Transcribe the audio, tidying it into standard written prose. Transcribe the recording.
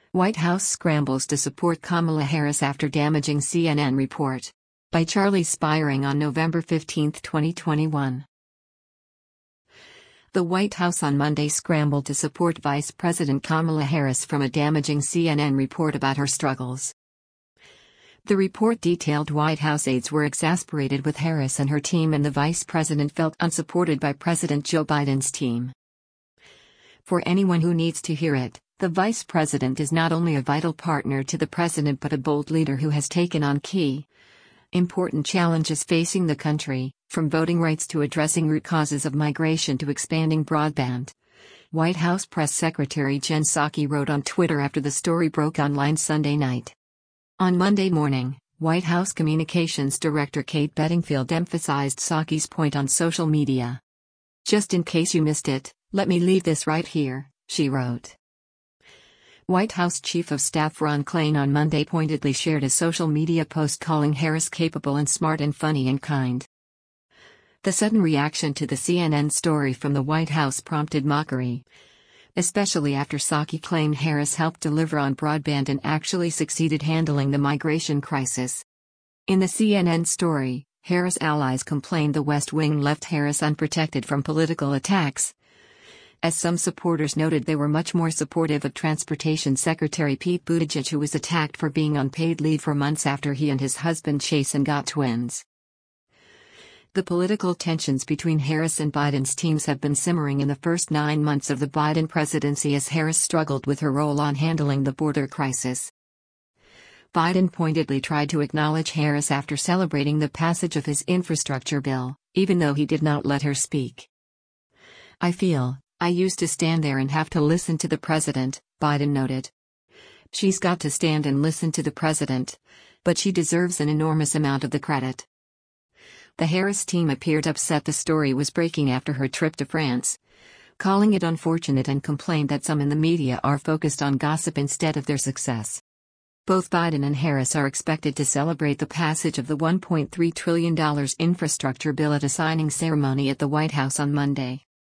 White House scrambles to support Kamala Harris after damaging CNN report. By Charlie Spiring on November 15, 2021. The White House on Monday scrambled to support Vice President Kamala Harris from a damaging CNN report about her struggles. The report detailed White House aides were exasperated with Harris and her team, and the vice president felt unsupported by President Joe Biden's team. For anyone who needs to hear it, the vice president is not only a vital partner to the president but a bold leader who has taken on key, important challenges facing the country, from voting rights to addressing root causes of migration to expanding broadband. White House Press Secretary Jen Psaki wrote on Twitter after the story broke online Sunday night. On Monday morning, White House Communications Director Kate Bedingfield emphasized Psaki's point on social media. "Just in case you missed it, let me leave this right here," she wrote. White House Chief of Staff Ron Klain on Monday pointedly shared a social media post calling Harris capable and smart and funny and kind. The sudden reaction to the CNN story from the White House prompted mockery, especially after Psaki claimed Harris helped deliver on broadband and actually succeeded handling the migration crisis. In the CNN story, Harris allies complained the West Wing left Harris unprotected from political attacks. As some supporters noted, they were much more supportive of Transportation Secretary Pete Buttigieg, who was attacked for being on paid leave for months after he and his husband Chasten got twins. The political tensions between Harris and Biden's teams have been simmering in the first 9 months of the Biden presidency as Harris struggled with her role on handling the border crisis. Biden pointedly tried to acknowledge Harris after celebrating the passage of his infrastructure bill, even though he did not let her speak. I used to stand there and have to listen to the president," Biden noted. "She's got to stand and listen to the president, but she deserves an enormous amount of the credit." The Harris team appeared upset the story was breaking after her trip to France, calling it unfortunate and complained that some in the media are focused on gossip instead of their success. Both Biden and Harris are expected to celebrate the passage of the $1.3 trillion infrastructure bill at a signing ceremony at the White House on Monday.